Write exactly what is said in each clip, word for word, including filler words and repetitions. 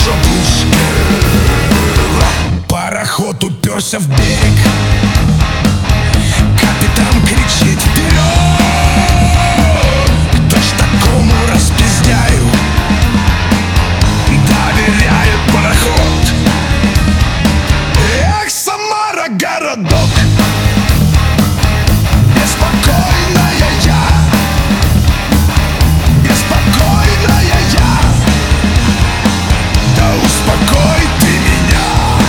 шатушке. Пароход уперся в берег. Капитан кричит: вперед! Кто ж такому распиздяю доверяет пароход? Эх, Самара, городок, беспокойная я, беспокойная я. Да успокой ты меня.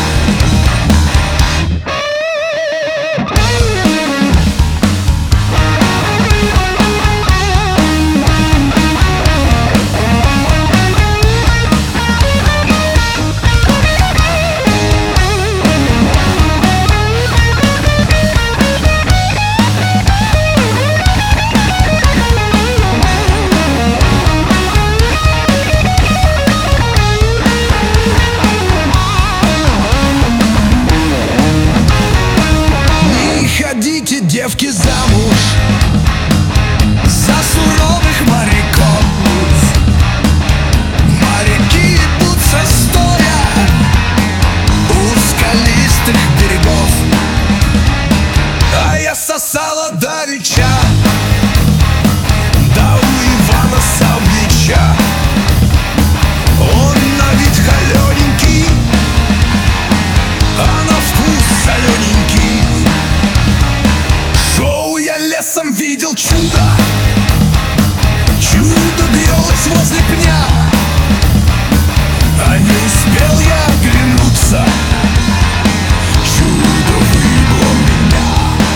Ходите, девки, замуж за суровых моряков. Моряки идут состоя у скалистых берегов. А я сосала давеча, да у Ивана Саввича. Он на вид холененький, а на вкус солененький. Лесом видел чудо, чудо грелось возле пня, а не успел я оглянуться, чудо выбло меня.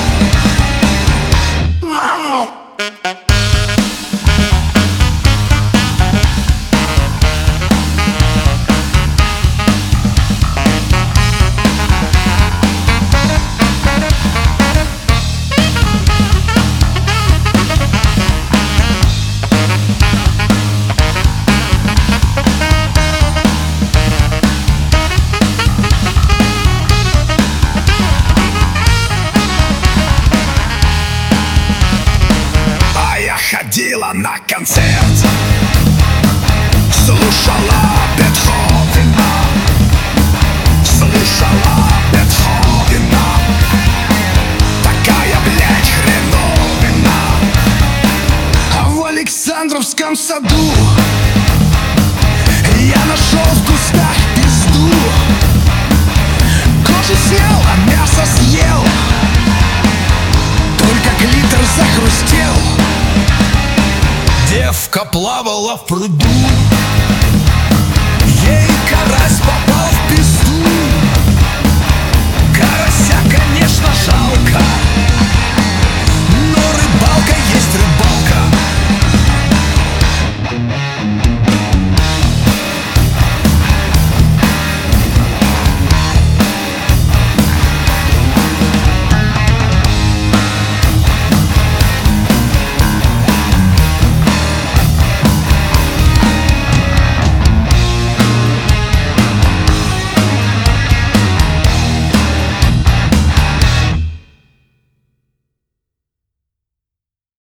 Ходила на концерт, слушала Бетховена, слушала Бетховена. Такая, блядь, хреновина. А в Александровском саду я нашел в кустах пизду. Кожу снял, а мясо съел, только клитор захрустел. Девка плавала в пруду.